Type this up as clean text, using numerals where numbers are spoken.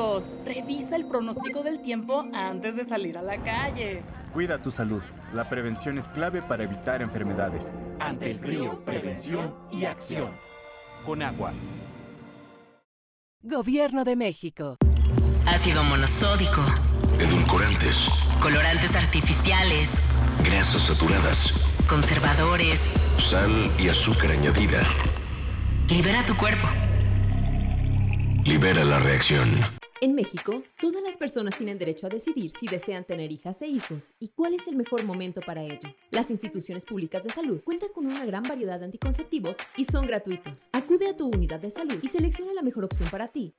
2. Revisa el pronóstico del tiempo antes de salir a la calle. Cuida tu salud. La prevención es clave para evitar enfermedades. Ante el frío, prevención y acción. Con agua. Gobierno de México. Ácido monosódico. Edulcorantes. Colorantes artificiales. Grasas saturadas. Conservadores. Sal y azúcar añadida. Libera tu cuerpo. Libera la reacción. En México, todas las personas tienen derecho a decidir si desean tener hijas e hijos y cuál es el mejor momento para ello. Las instituciones públicas de salud cuentan con una gran variedad de anticonceptivos y son gratuitos. Acude a tu unidad de salud y selecciona la mejor opción para ti.